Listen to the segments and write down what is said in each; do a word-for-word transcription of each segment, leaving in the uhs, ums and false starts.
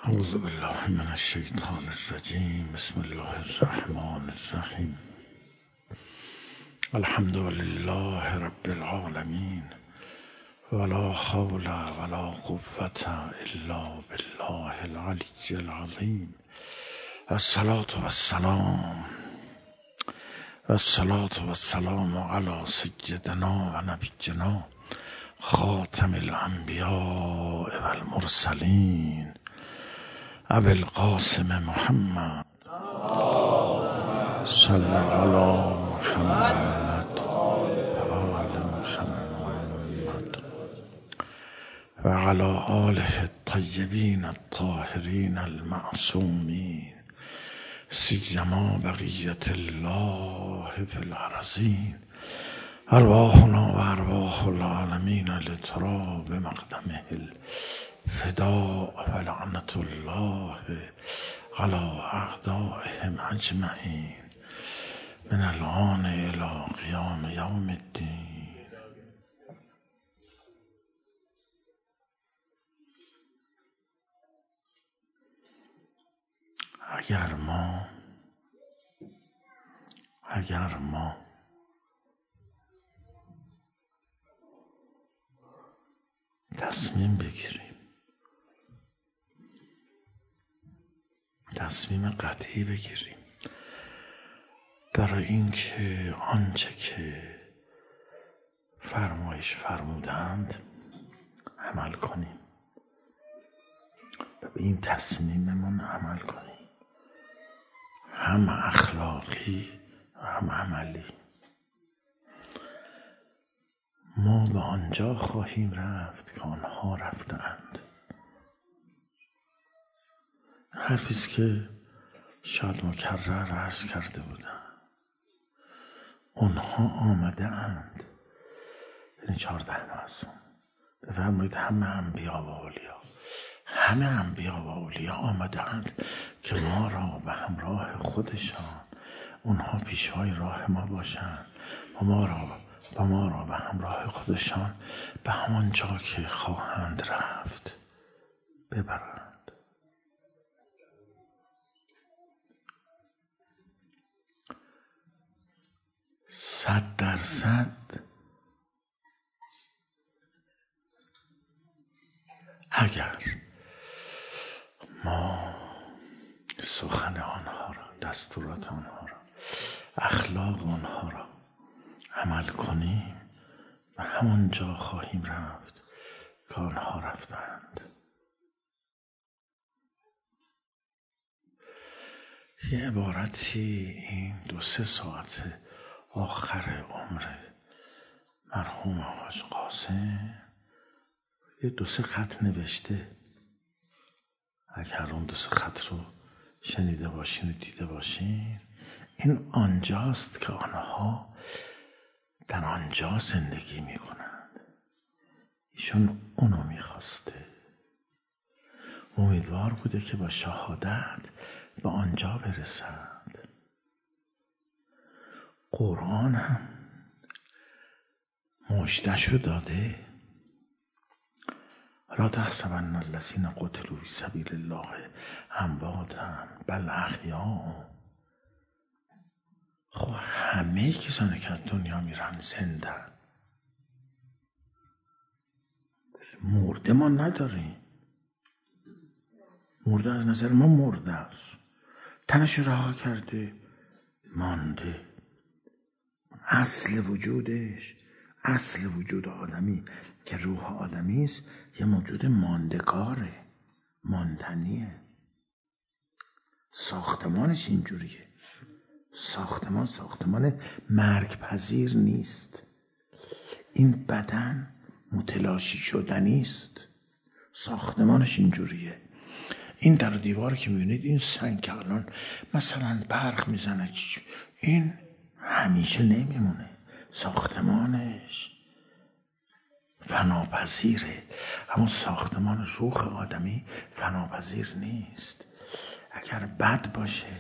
اعوذ بالله من الشیطان الرجیم. بسم الله الرحمن الرحیم. الحمد لله رب العالمین ولا حول ولا قوة الا بالله العلی العظیم. الصلاة والسلام والصلاة والسلام علی سیدنا و نبینا خاتم الانبیاء والمرسلین ابی القاسم محمد صلی علی محمد و آل محمد و علی آله الطیبین الطاهرین المعصومین سیما بقیت الله فی الارضین. ارواحنا و ارواح العالمین لتراب مقدمه الفداء و لعنت الله علی اعدائهم اجمعین من الآن الی قیام یوم الدین. اگر ما اگر ما تصمیم بگیریم، تصمیم قطعی بگیریم برای اینکه آنچه که فرمایش فرمودند عمل کنیم و به این تصمیممون عمل کنیم، هم اخلاقی و هم عملی. ما به آنجا خواهیم رفت که آنها رفتند. حرفیست که شاید مکرر عرض کرده بودم. آنها آمده اند، یعنی چهارده معصوم. بفرمایید همه انبیا و اولیا همه انبیا و اولیا آمده اند که ما را به همراه خودشان، اونها پیشوای راه ما باشند و ما را و ما را به همراه خودشان به همان جا که خواهند رفت ببرند. صد درصد اگر ما سخن آنها را، دستورات آنها را، اخلاق آنها را عمل کنیم و همون جا خواهیم رفت که آنها رفتند. یه عبارتی این دو سه ساعت آخر عمر مرحوم حاج قاسم یه دو سه خط نوشته. اگر اون دو سه خط رو شنیده باشین و دیده باشین، این آنجاست که آنها در آنجا زندگی می کنند. ایشون اونو می خواسته. امیدوار بوده که با شهادت به آنجا برسند. قرآن هم مژده‌شو داده. لا تحسبن الذین قتلوا فی سبیل الله امواتا بل احیاء. خب همه کسانی که از دنیا میرن زندن. مرده ما نداریم. مرده از نظر ما مرده است. تنش رها کرده، مانده. اصل وجودش، اصل وجود آدمی که روح آدمی است، یه موجود ماندگاره، ماندنیه. ساختمانش اینجوریه. ساختمان ساختمان مرگ پذیر نیست. این بدن متلاشی شدنی است. ساختمانش اینجوریه. این در دیوار که میبینید، این سنگ که الان مثلا برق میزنه، این همیشه نمیمونه. ساختمانش فناپذیره. اما ساختمان روح آدمی فناپذیر نیست. اگر بد باشه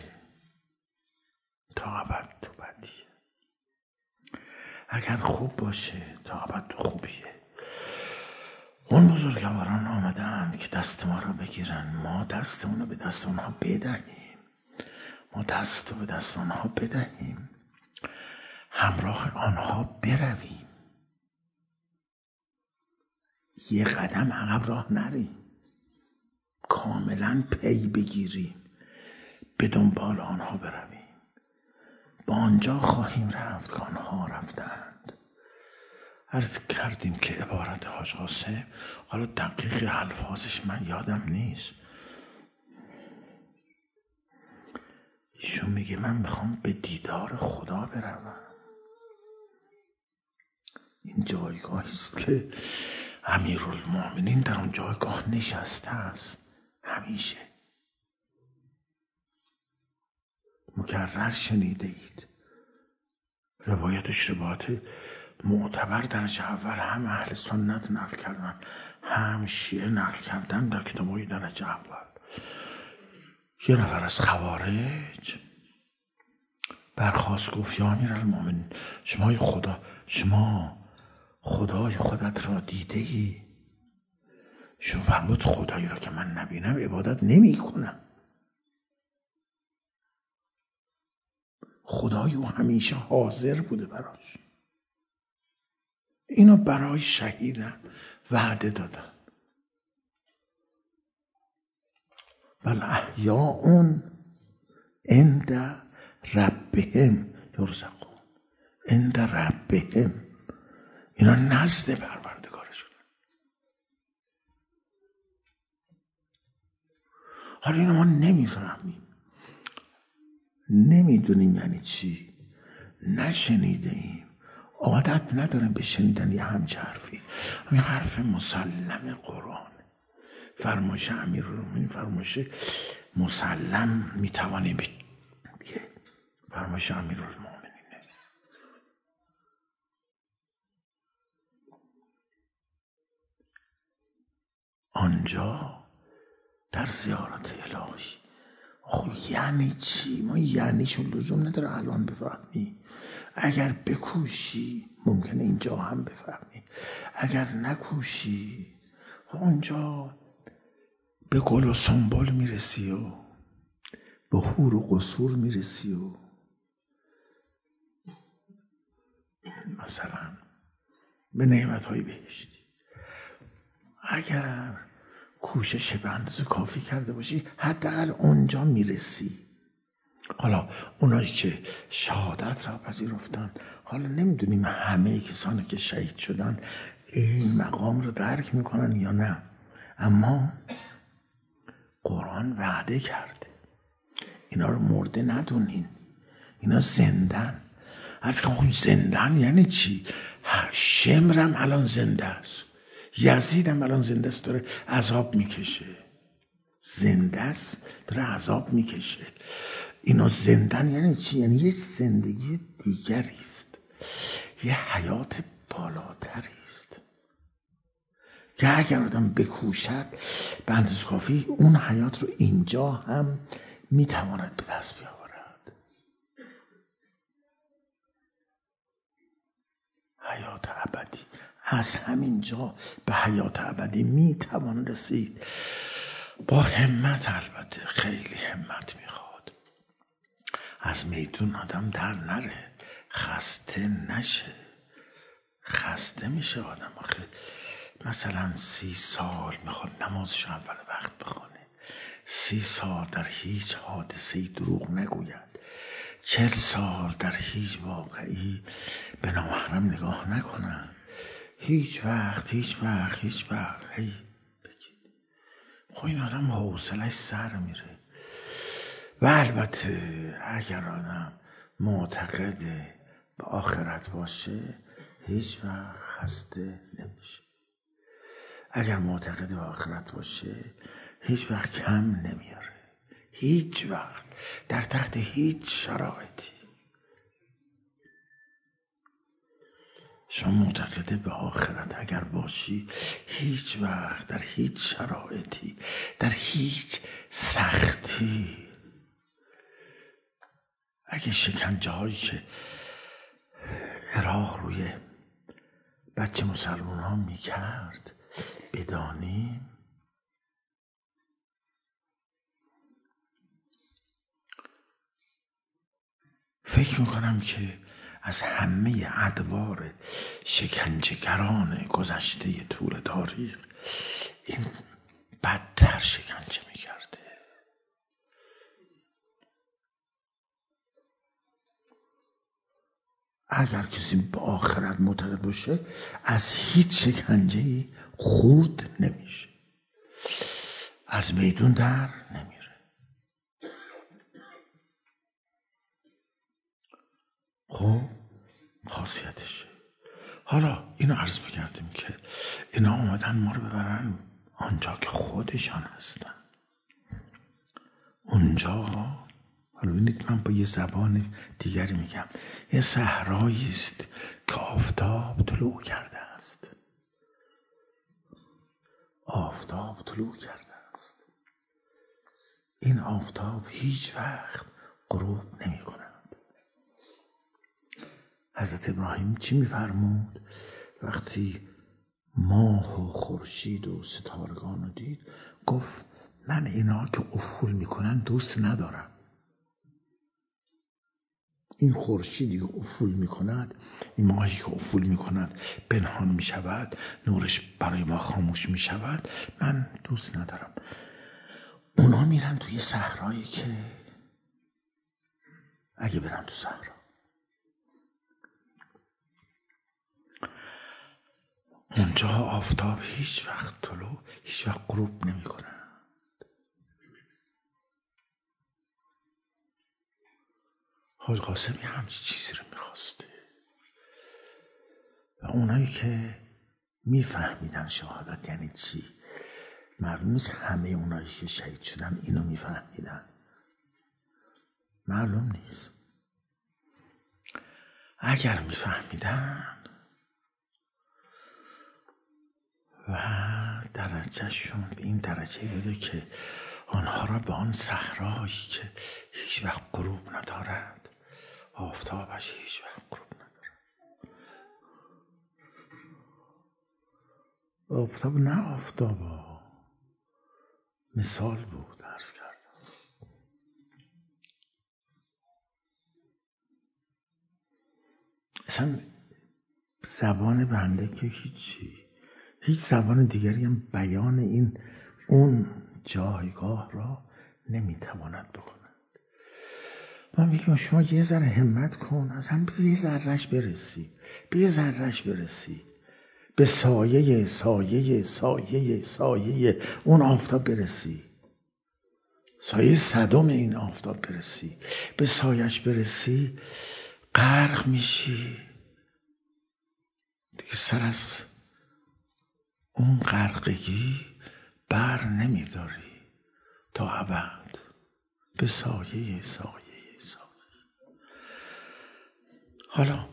تا ابد تو بدیه، اگر خوب باشه تا ابد تو خوبیه. اون بزرگواران آمدن که دست ما را بگیرن، ما دستمون رو به دست اونها بدهیم، ما دست رو به دست آنها بدهیم، همراه آنها برویم، یه قدم عقب راه نریم، کاملا پی بگیریم، به دنبال آنها برویم. با آنجا خواهیم رفت که آنها رفتند. عرض کردیم که عبارت حاج قاسم، حالا دقیق الفاظش من یادم نیست، ایشون میگه من میخوام به دیدار خدا بروم. این جایگاهی است که امیرالمومنین در اون جایگاه نشسته است. همیشه مکرر شنیده اید، روایتش روایت معتبر درجه اول هم اهل سنت نقل کردن هم شیعه نقل کردن در کتاب‌های درجه اول. یه نفر از خوارج برخاست گفت یا امیرالمومنین، شما خدا شما خدای خودت را دیده ای؟ شما فرمود خدایی را که من نبینم عبادت نمی کنم. خدای او همیشه حاضر بوده براش. اینا برای شهیدن وعده دادن. بل احیاء عند ربهم یرزقون. عند ربهم، اینا نزد پروردگارشون. حالا اینا ما نمیفهمیم، نمیدونیم یعنی چی، نشنیده ایم، عادت نداریم به شنیدن یه همچه حرفی. همین حرف مسلم قرآن، فرمایش امیرالمومنین فرمایش مسلم میتوانیم که فرمایش امیرالمومنینه. آنجا در زیارت الهی. خب یعنی چی؟ ما یعنیشو لزوم نداره الان بفهمی. اگر بکوشی ممکنه اینجا هم بفهمی، اگر نکوشی اونجا به گل و سنبل میرسی و به حور و قصور میرسی و مثلا به نعمتهای بهشتی. اگر کوشش به اندازه کافی کرده باشی حداقل اونجا میرسی. حالا اونایی که شهادت را پذیرفتن، حالا نمیدونیم همه کسانی که شهید شدن این مقام رو درک میکنن یا نه، اما قرآن وعده کرده اینا رو مرده ندونین، اینا زندن. از که زندن یعنی چی؟ شمرم الان زنده است، یزیدم الان زنده است، داره عذاب میکشه، زنده است داره عذاب میکشه. اینا زندن یعنی چی؟ یعنی یه زندگی دیگری است، یه حیات بالاتری است که اگر آدم بکوشد به اندازه کافی اون حیات رو اینجا هم میتواند به دست بیاورد. حیات ابدی، از همینجا به حیات ابدی میتوان رسید، با همت. البته خیلی همت میخواد، از میدون آدم در نره، خسته نشه. خسته میشه آدم آخه. مثلا سی سال میخواد نمازش اول وقت بخونه، سی سال در هیچ حادثه‌ای دروغ نگوید، چل سال در هیچ واقعی به نامحرم نگاه نکنه، هیچ وقت هیچ وقت هیچ وقت هی بگید. خب این آدم حوصله‌اش سر میره. و البته اگر آدم معتقد به آخرت باشه هیچ وقت خسته نمیشه. اگر معتقد به آخرت باشه هیچ وقت کم نمیاره، هیچ وقت، در تحت هیچ شرایطی. شما معتقد به آخرت اگر باشی هیچ وقت، در هیچ شرایطی، در هیچ سختی، اگه شکنجه هایی که عراق روی بچه مسلمان ها میکرد بدانیم فکر میکنم که از همه ادوار شکنجهگران گذشته طول تاریخ این بدتر شکنجه میکرده. اگر کسی به آخرت معتقد باشه از هیچ شکنجه‌ای خورد نمیشه، از میدون در نمیره. خب خاصیتشه. حالا اینو عرض میکردیم که اینا اومدن ما رو ببرن آنجا که خودشان هستن. اونجا حالا ببینید من با یه زبان دیگری میگم، یه صحرایی است که آفتاب طلوع کرده است. آفتاب طلوع کرده است. این آفتاب هیچ وقت غروب نمی کند. حضرت ابراهیم چی میفرمود وقتی ماه و خورشید و ستارگان رو دید؟ گفت من اینا که افول میکنن دوست ندارم. این خورشیدی که افول میکند، این ماهی که افول میکند پنهان میشود، نورش برای ما خاموش میشود، من دوست ندارم. اونا میرن توی صحرایی که اگه برن تو صحرا اونجا آفتاب هیچ وقت طلوع هیچ وقت غروب نمیکنه. حاج قاسمی همچین چیزی رو میخواسته و اونایی که میفهمیدن شهادت یعنی چی، معلوم نیست همه اونایی که شهید شدن اینو میفهمیدن، معلوم نیست. اگر میفهمیدن و درجهشون به این درجه بوده که آنها را به آن صحرایی که هیچ وقت غروب ندارد، آفتابش هیچ وقت غروب ندارد، آفتاب نه آفتابا مثال بود عرض کردم. اصلا زبان بنده که هیچی، هیچ زبان دیگری هم بیان این اون جایگاه را نمیتواند بکند. من میگم شما یه ذره همت کن، اصلا به یه ذرهش برسی، به یه ذرهش برسی، به سایه سایه سایه سایه اون آفتاب برسی، سایه صدم این آفتاب برسی، به سایش برسی، غرق میشی دیگه، سر از اون غرقگی بر نمیداری تا ابد، به سایه سایه سایه. حالا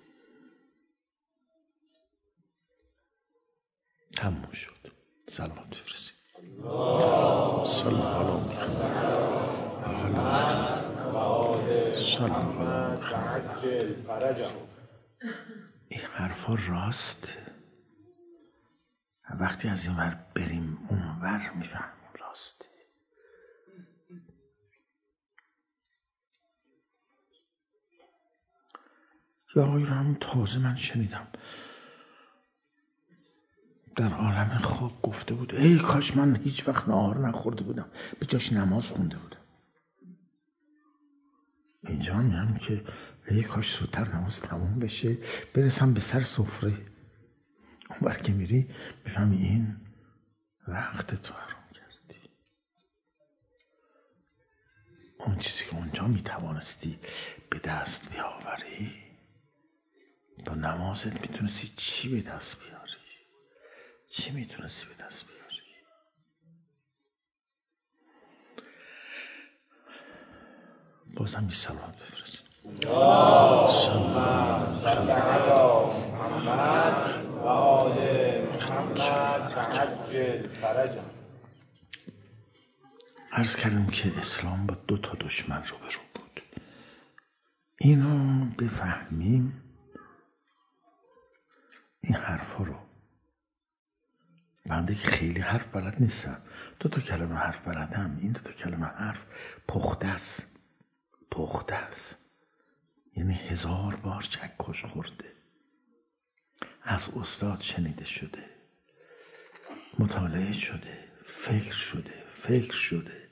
تموم شد. سلامت بفرستید. صلی الله علیه و این حرفا راست. وقتی از این ور بریم اون ور میفهمیم راسته. یا آقای رو همون تازه من شنیدم در عالم خواب گفته بود ای کاش من هیچ وقت نهار نخورده بودم، به جاش نماز خونده بودم. اینجا میگم که ای کاش زودتر نماز تموم بشه برسم به سر سفره. اون بر که میری بفهمی این وقت تو حرام کردی. اون چیزی که اونجا میتوانستی به دست بیاوری با نمازت میتونستی چی به دست بیاری؟ چی میتونستی به دست بیاری؟ بازم بی سلامت بفرست. محمد و آل محمد عجل فرجهم. عرض کردم که اسلام با دو تا دشمن رو برو بود. اینو بفهمیم، این حرفا رو بنده که خیلی حرف بلد نیستم، دو تا کلمه حرف بلدم. این دو تا کلمه حرف پخته است، پخته است، یعنی هزار بار چکش خورده، از استاد شنیده شده، مطالعه شده، فکر شده فکر شده.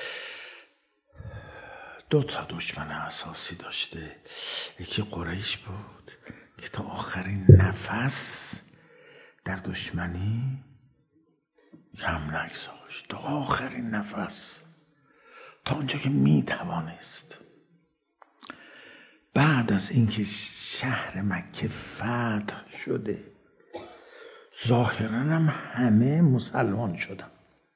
دو تا دشمن اساسی داشته. یکی قریش بود که تا آخرین نفس در دشمنی کم نگذاشت، تا آخرین نفس، تا اونجا که می توانست. بعد از اینکه شهر مکه فتح شده، ظاهراً هم همه مسلمان شدن،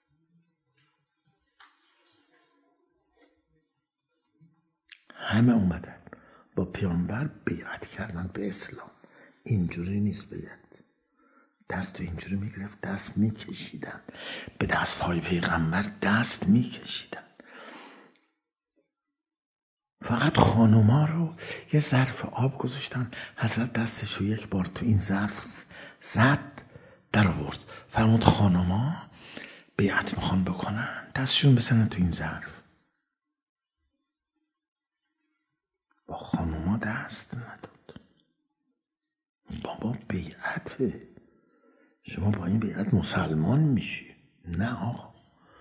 همه اومدن با پیامبر بیعت کردن به اسلام. اینجوری نیست بیعت، دست اینجوری میگرفت، دست میکشیدن، به دستهای پیغمبر دست میکشیدن. فقط خانوما رو یه ظرف آب گذاشتن، حضرت دستش رو یک بار تو این ظرف زد، در آورد، فرمود خانوما بیعت میخوان بکنن، دستشون بزنن تو این ظرف. با خانوما دست نداد. بابا بیعته، شما با این بیعت مسلمان میشی. نه آقا،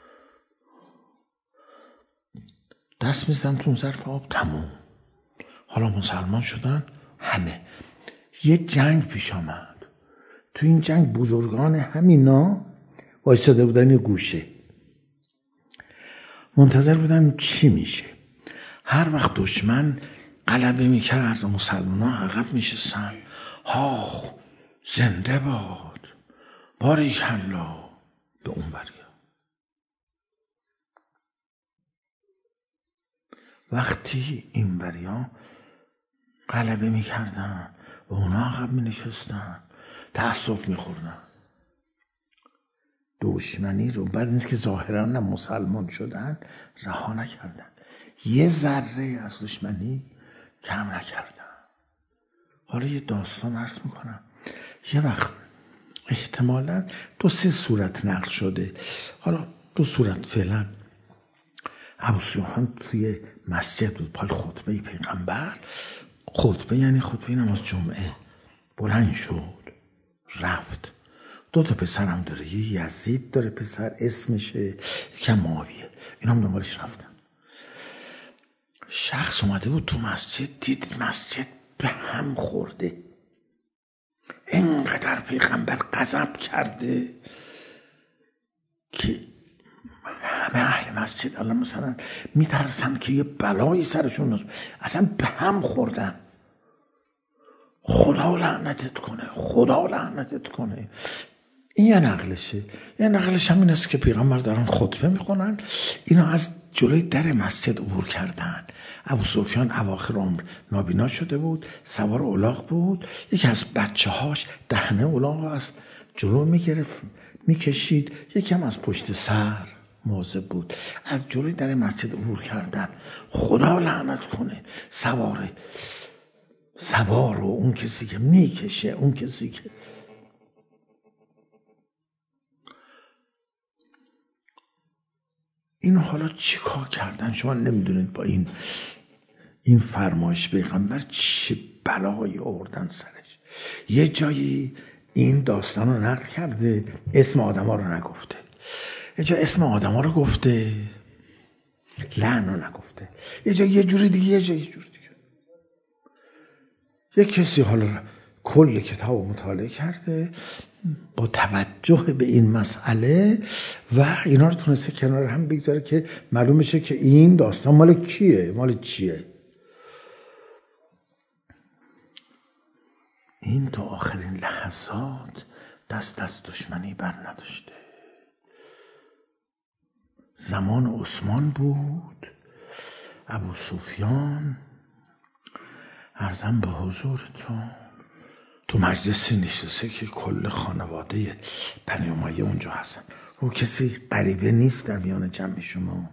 دست میزدن تو اون ظرف آب، تموم. حالا مسلمان شدن همه. یه جنگ پیش آمد، تو این جنگ بزرگان همینا وایساده بودن یه گوشه، منتظر بودن چی میشه. هر وقت دشمن غلبه میکرد و مسلمان ها عقب میشستن، ها زنده باد، باریکالله، به اون بریا. وقتی این بریا غلبه میکردن و اونا عقب مینشستن، تأسف میخوردن. دشمنی رو بعد اینکه ظاهرا مسلمان شدن رها نکردن، یه ذره از دشمنی کم نکردن. حالا یه داستان عرض میکنم. یه وقت احتمالاً دو سه صورت نقل شده، حالا دو صورت فعلا. ابو سفیان توی مسجد بود، پای خطبه پیغمبر، خطبه یعنی خطبه نماز جمعه، بلند شد رفت. دو تا پسرم داره، یه یزید داره پسر اسمشه، یکم معاویه، اینا هم دنبالش رفتن. شخص اومده بود تو مسجد، دید مسجد به هم خورده، اینقدر پیغمبر غضب کرده که همه اهل مسجد الان مثلا میترسن که یه بلایی سرشون نزد، اصلا به هم خوردن. خدا لعنتت کنه، خدا لعنتت کنه. این یه نقلشه. یه نقلش هم این است که پیغمبر دارن خطبه میخونن، اینا از جلوی در مسجد عبور کردن. ابو سفیان اواخر عمر نابینا شده بود، سوار الاغ بود، یکی از بچه هاش دهنه الاغ از جلو میگرفت میکشید، یکی هم از پشت سر مواظب بود. از جلوی در مسجد عبور کردن. خدا لعنت کنه سواره، سوار و اون کسی که میکشه، اون کسی که این. حالا چی کار کردن شما نمیدونید با این این فرمایش پیغمبر چه بلایی آوردن سرش. یه جایی این داستان رو نقل کرده، اسم آدم ها رو نگفته، یه جا اسم آدم ها رو گفته، لعن رو نگفته، یه جا یه جوری دیگه، یه جا یه جوری دیگه. یه کسی حالا کل کتاب مطالعه کرده با توجه به این مسئله و اینا رو تونسته کنار هم بگذاره که معلوم شه که این داستان مال کیه، مال چیه. این تا آخرین لحظات دست از دشمنی بر نداشته. زمان عثمان بود، ابو سفیان عرضم به حضورتون تو مجلسی نشسته که کل خانواده بنی امیه اونجا هستن. او کسی غریبه نیست در میان جمع شما.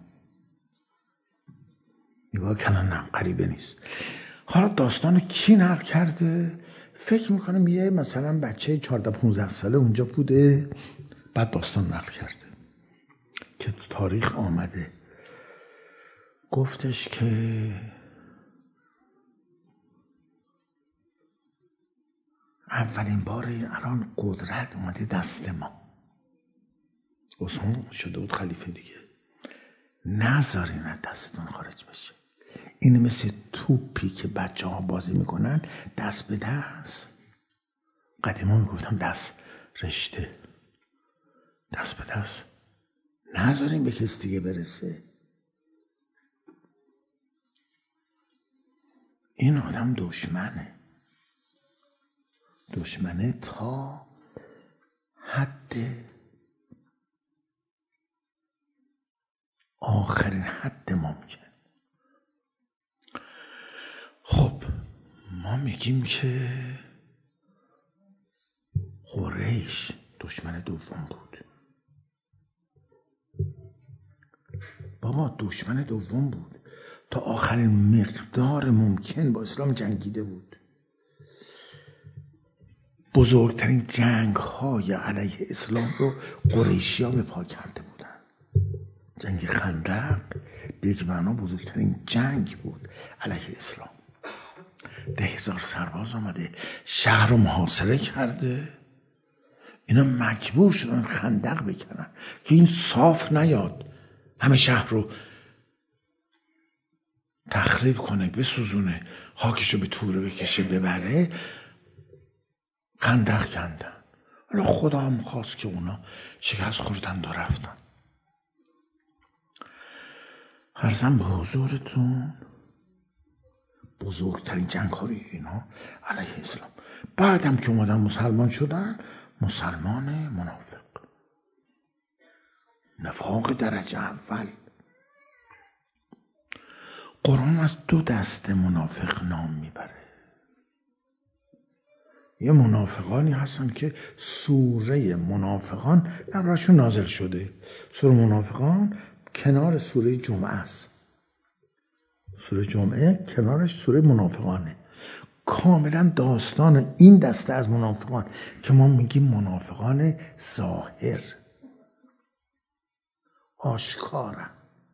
نگاه کنن، نه غریبه نیست. حالا داستان کی نقل کرده؟ فکر میکنم یه مثلا بچه چهارده پانزده ساله اونجا بوده، بعد داستان نقل کرده که تو تاریخ آمده، گفتش که اولین بار الان قدرت اومده دست ما، عثمان شده بود خلیفه دیگه، نذارین از دستتون خارج بشه. این مثل توپی که بچه ها بازی میکنن دست به دست، قدیما میگفتم دست رشته، دست به دست، نذارین به کسی دیگه برسه. این آدم دشمنه، دشمنه تا حد آخرین حد ممکن. خب ما میگیم که قریش دشمن دوم بود. بابا دشمن دوم بود، تا آخرین مقدار ممکن با اسلام جنگیده بود. بزرگترین جنگ های علیه اسلام رو قریشی ها به پا کرده بودن. جنگ خندق به یک معنا بزرگترین جنگ بود علیه اسلام. ده هزار سرباز آمده شهر رو محاصره کرده، اینا مجبور شدن خندق بکنن که این صاف نیاد، همه شهر رو تخریب کنه، بسوزونه، خاکش رو به توره بکشه ببره. خندق کندن. حالا خدا هم خواست که اونا شکست خوردن و رفتن. عرضم به حضورتون بزرگترین جنگ ها اینا علیه اسلام. بعدم که اومدن مسلمان شدن، مسلمان منافق، نفاق درجه اول. قرآن از دو دسته منافق نام میبره. یه منافقانی هستن که سوره منافقان دربارشون نازل شده. سوره منافقان کنار سوره جمعه است. سوره جمعه کنارش سوره منافقانه. کاملا داستان این دسته از منافقان که ما میگیم منافقان ظاهر، آشکارن،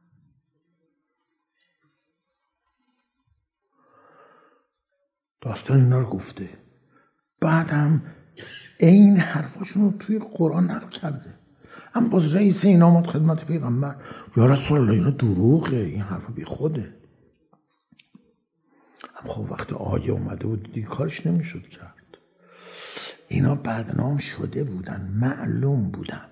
داستان اینا رو گفته. بعدم این حرفاشون رو توی قرآن نقل کرده. هم باز رئیس این آمد خدمت پیغمبر، یا رسول الله اینا دروغه، این حرفا بی خوده. هم خب وقتی آیه اومده بود دیگه کارش نمیشد کرد. اینا بدنام شده بودن، معلوم بودن.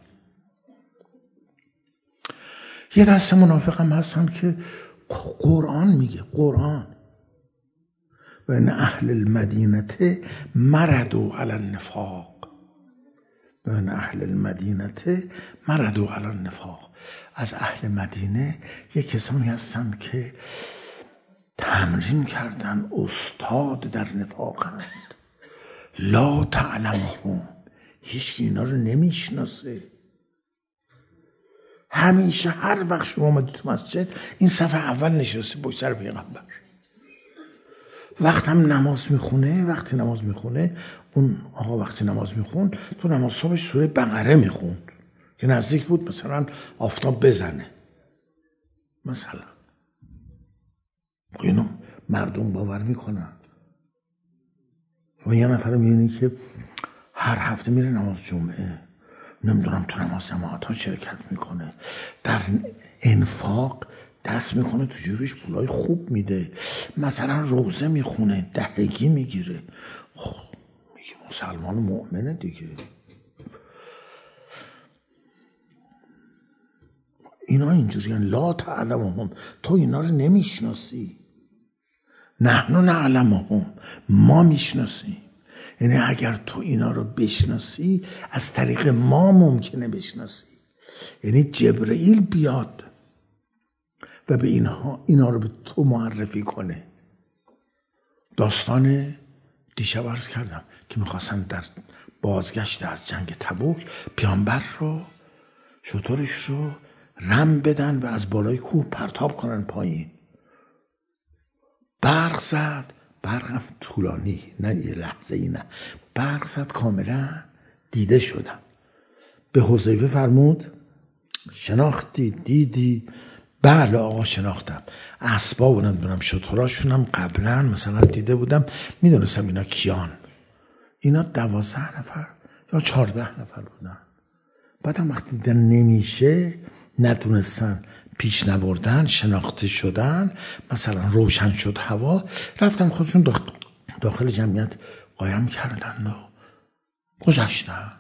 یه دسته منافق هم هستن که قرآن میگه، قرآن و ان اهل المدینه مردوا علی النفاق، و ان اهل المدینه مردوا علی النفاق. از اهل مدینه یک کسانی هستن که تمرین کردن، استاد در نفاقند. لا تعلمهم، هیچ اینا رو نمیشناسه. همیشه هر وقت شما اومدید تو مسجد این صف اول نشسته پشت سر پیغمبر. وقت هم نماز میخونه، وقتی نماز میخونه اون آقا وقتی نماز میخوند تو نماز صبحش سوره بقره میخوند که نزدیک بود مثلا آفتاب بزنه مثلا. اینو مردم باور میکنن. و یه نفر میبینی که هر هفته میره نماز جمعه، نمیدونم تو نماز جماعت ها شرکت میکنه، در انفاق دست میکنه تو جیبش پولای خوب میده، مثلا روزه میخونه، دهگی میگیره. خب میگه مسلمان مؤمنه دیگه. اینا اینجوری هن. لا تعلمهم، تو اینا رو نمیشناسی. نحن نعلمهم، ما میشناسیم. یعنی اگر تو اینا رو بشناسی از طریق ما ممکنه بشناسی. یعنی جبرئیل بیاد و به اینها اینا رو به تو معرفی کنه. داستان دیشب عرض کردم که میخواستن در بازگشت از جنگ تبوک پیامبر رو، شترش رو رم بدن و از بالای کوه پرتاب کنن پایین. برق زد، برق طولانی، نه یه لحظه ای، نه برق زد، کاملا دیده شدن. به حذیفه فرمود شناختی دیدی؟ بله آقا شناختم، اسباب و نمیدونم شتراشونم قبلا مثلا دیده بودم، میدونستم اینا کیان. اینا دوازده نفر یا چهارده نفر بودن. بعدم وقتی دیدن نمیشه، ندونستن، پیش نبردن، شناخته شدن، مثلا روشن شد هوا، رفتن خودشون داخل جمعیت قایم کردن و گذشتن.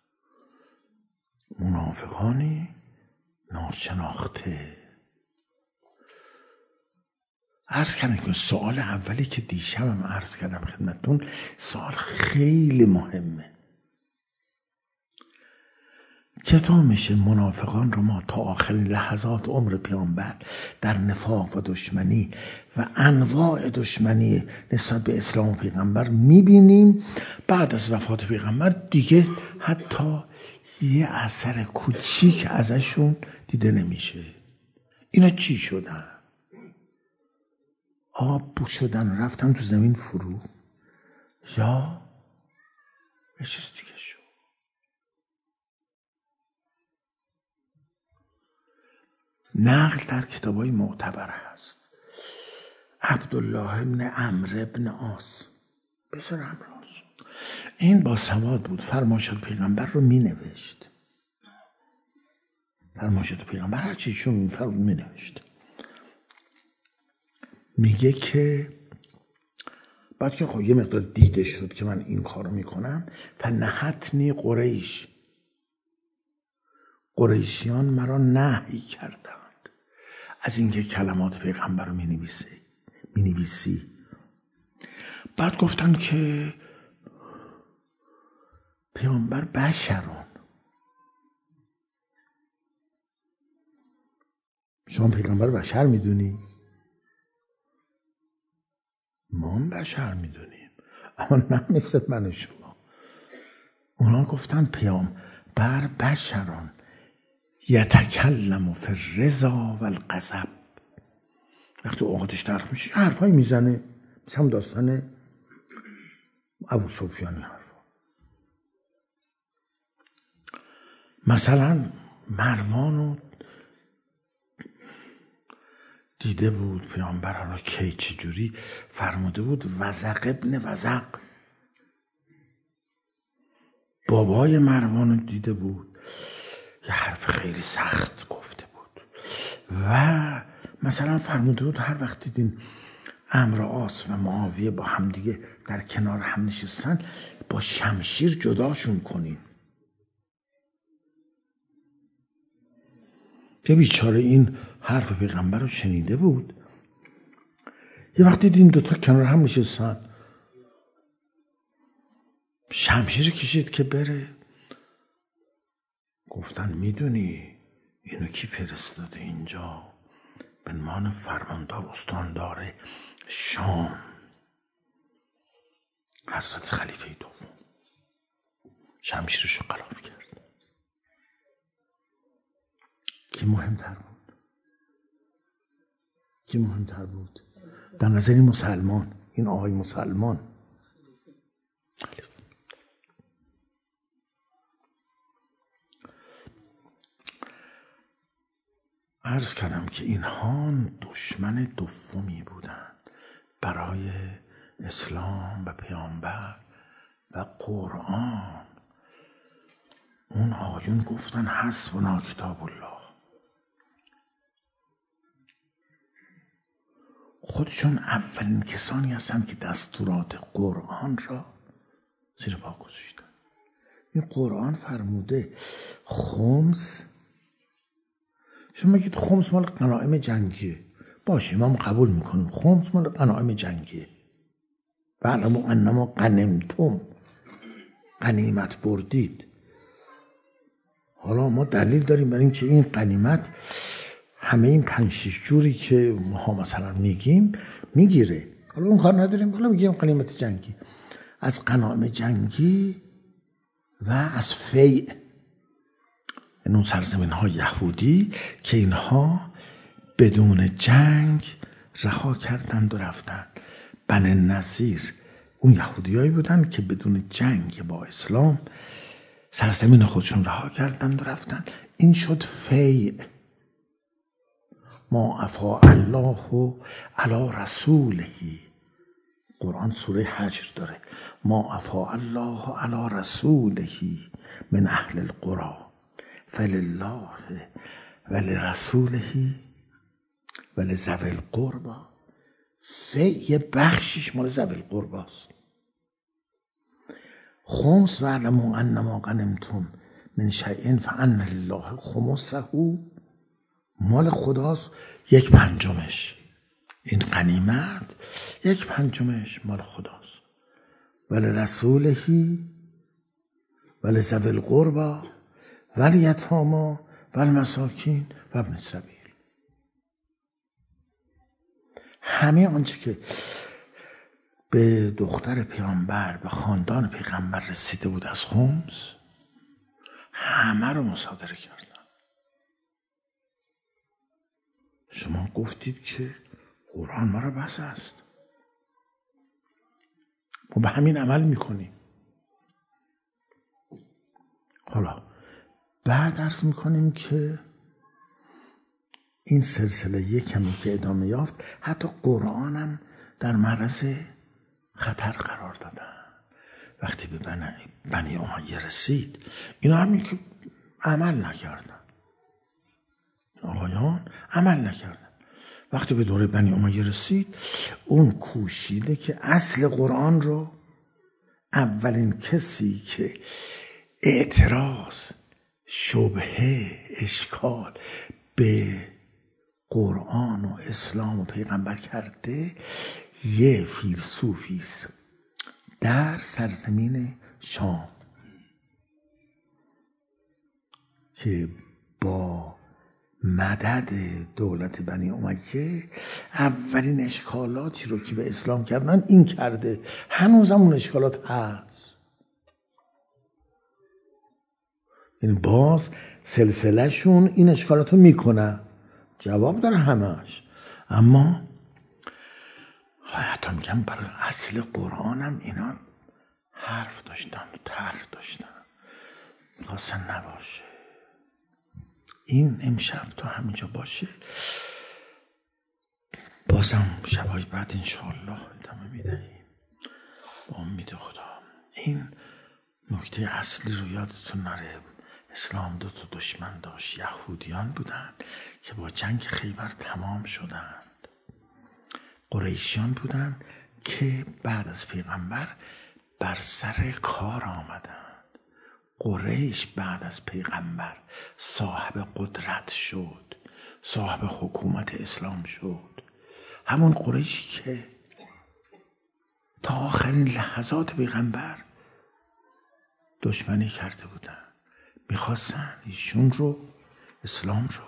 منافقانی ناشناخته. عرض کردم که سوال اولی که دیشبم عرض کردم خدمتتون، سوال خیلی مهمه. چطور میشه منافقان رو ما تا آخرین لحظات عمر پیامبر در نفاق و دشمنی و انواع دشمنی نسبت به اسلام و پیغمبر میبینیم، بعد از وفات پیغمبر دیگه حتی یه اثر کوچیک ازشون دیده نمیشه؟ اینا چی شدن؟ آب شدن رفتن تو زمین فرو، یا یه چیز دیگه شد؟ نقل در کتابای معتبر هست. عبدالله ابن عمرو ابن عاص، پسر عمرو عاص، این با سواد بود، فرمایشات پیغمبر رو می نوشت. فرمایشات پیغمبر هر چیزشون می فرمود می نوشت. میگه که بعد که خب یه مقدار دیده شد که من این کارو میکنم، فنهتنی قریش، قریشیان مرا نهی کردند از اینکه کلمات پیغمبر رو مینویسی مینویسی. بعد گفتن که پیامبر بشرون، شما پیغمبر بشر میدونی؟ ما هم بشر میدونیم، اما نه مثل من و شما. اونا گفتن پیامبر بشرون یتکلم فی الرضا و الغضب، وقتی اوقاتش تلخ میشه حرفایی میزنه، مثل هم داستان ابو سفیان حرفا. مثلا مروانو دیده بود پیامبر را کی چجوری فرموده بود وزق ابن وزق. بابای مروانو دیده بود یه حرف خیلی سخت گفته بود. و مثلا فرموده بود هر وقت دیدین عمرو عاص و معاویه با هم دیگه در کنار هم نشستن، با شمشیر جداشون کنین. یه بیچاره این حرف پیغمبر رو شنیده بود، یه وقتی دیدین دوتا کنار هم نشستن، شمشیر کشید که بره. گفتن میدونی اینو کی فرستاده اینجا؟ به عنوان فرماندار استاندار شام حضرت خلیفه دوم. شمشیرشو غلاف کرد. کی مهمتر بود؟ کی مهمتر بود؟ در نظر این مسلمان، این آقای مسلمان. عرض کردم که اینها دشمن دومی بودند برای اسلام و پیامبر و قرآن. اون آقایون گفتن حسبنا کتاب الله. خودشون اولین کسانی هستند که دستورات قرآن را زیر پا گذاشتن. این قرآن فرموده خمس، شما بگید خمس مال غنایم جنگیه، باشه ما قبول میکنیم خمس مال غنایم جنگیه. وعلموا انما غنمتم، غنیمت بردید. حالا ما دلیل داریم برای اینکه این غنیمت همه این پنج شش جوری که ما مثلا میگیم میگیره. حالا اون کار نداریم، حالا میگیم غنیمت جنگی. از غنایم جنگی و از فیع، این اون سرزمین های یهودی که اینها بدون جنگ رها کردند و رفتن. بنی نضیر اون یهودیایی بودن که بدون جنگ با اسلام سرزمین خودشون رها کردند و رفتن. این شد فیع. ما افا الله علی رسوله. قرآن سوره حجر داره. ما افا الله علی رسوله من اهل القرى فلله ولرسوله ولذوی القربى. فیع یه بخشش مال ذوی القربی است. خمس و علموا انما غنمتم من شیء فان لله خمسه، مال خداست، یک پنجمش. این غنیمت یک پنجمش مال خداست. ولرسوله ولذوی القربى والیتامی والمساکین و ابن السبیل. همه آنچه که به دختر پیامبر، به خاندان پیغمبر رسیده بود از خمس، همه رو مصادره کردن. شما گفتید که قرآن ما را بس است، ما به همین عمل میکنیم. حالا بعد عرض میکنیم که این سلسله یک کمی که ادامه یافت، حتی قرآن هم در معرض خطر قرار دادن. وقتی به بنی, بنی امیه رسید، اینا همین که عمل نکردن، آقایان عمل نکردن. وقتی به دوره بنی امیه رسید، اون کوشیده که اصل قرآن رو، اولین کسی که اعتراض، شبهه، اشکال به قرآن و اسلام و پیغمبر کرده یه فیلسوفیست در سرزمین شام که با مدد دولت بنی امیه اولین اشکالاتی رو که به اسلام کردن این کرده. هنوزم اون اشکالات هست. یعنی باز سلسله شون این اشکالات رو میکنه، جواب داره همش. اما حتی میگم برای اصل قرآن هم اینا حرف داشتن و طرح داشتن، میخواستن نباشه. این امشب تا همینجا باشه، بازم شبای بعد انشاءالله ادامه میدهیم با امید خدا. این نکته اصلی رو یادتون نره. اسلام دو تا دشمن داشت، یهودیان بودن که با جنگ خیبر تمام شدند، قریشیان بودن که بعد از پیغمبر بر سر کار آمدند. قریش بعد از پیغمبر صاحب قدرت شد، صاحب حکومت اسلام شد. همون قریشی که تا آخرین لحظات پیغمبر دشمنی کرده بودن، میخواستن ایشون رو، اسلام رو.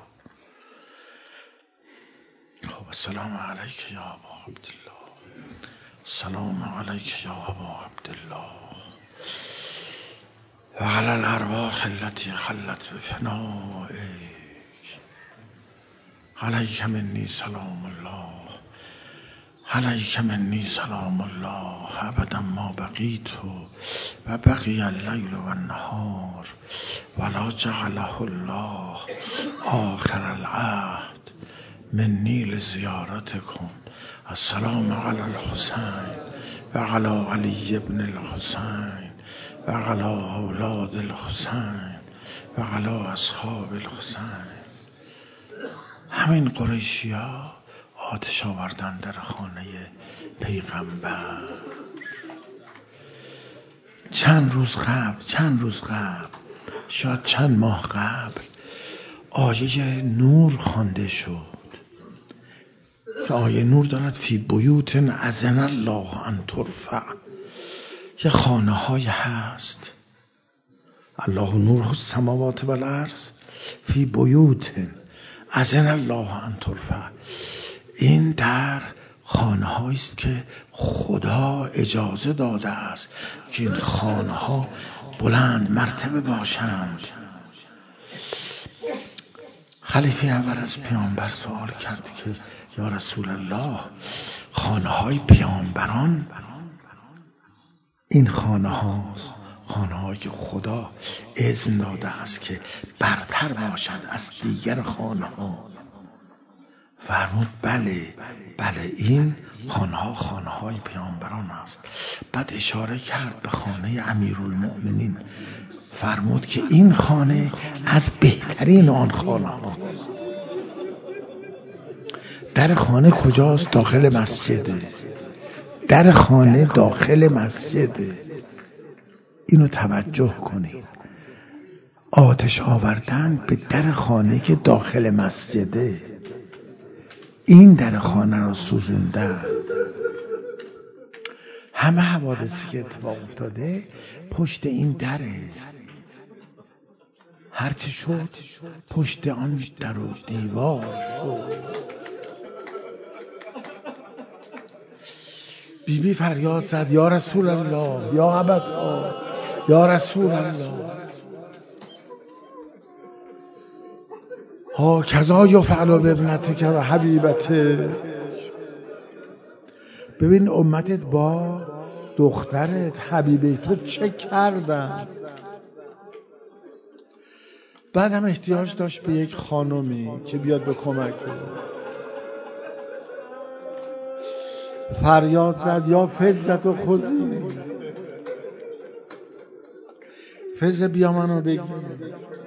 خب السلام علیک یا ابا عبدالله، السلام علیک یا ابا عبدالله و علی الارواح التي خلت بفنائک، علیک منی سلام الله، علیک منی سلام الله ابدا ما بقیت و بقی اللیل و النهار ولا جعله الله آخر العهد منی لزیارتکم. السلام علی الحسین و علی علی ابن الحسین و علی اولاد الحسین و علی اصحاب الحسین. همین قریشی ها آتش آوردن در خانه پیغمبر. چند روز قبل چند روز قبل شاید چند ماه قبل آیه نور خوانده شد که آیه نور دارد فی بیوت اذن الله ان ترفع. یه خانه های هست، الله نور السماوات و الارض فی بیوت اذن الله ان ترفع. این در خانه هایی است که خدا اجازه داده است که این خانه ها بلند مرتبه باشند. خلیفه اول از پیامبر سوال کرد که یا رسول الله، خانه های پیامبران این خانه هاست، خانه‌هایی که خدا اذن داده است که برتر باشد از دیگر خانه‌ها. فرمود بله بله این خانه‌ها خانه‌های پیامبران است. بعد اشاره کرد به خانه امیرالمؤمنین، فرمود که این خانه از بهترین آن خانه‌ها. در خانه کجاست؟ داخل مسجده. در خانه داخل مسجده. اینو توجه کنید. آتش آوردن به در خانه که داخل مسجده. این در خانه را سوزوندن. همه حوادثی که اتفاق افتاده پشت این دره. هرچی شد پشت آن در و دیوار شد. بی بی فریاد زد یا رسول الله، یا ابدا، یا رسول الله، ها کذا یفعل بابنتک و حبیبتک. ببین امتت با دخترت حبیبه تو چه کردن. بعد هم احتیاج داشت به یک خانمی که بیاد به کمک. فریاد زد یا فزت و خوزی، فز بیا منو بگیر.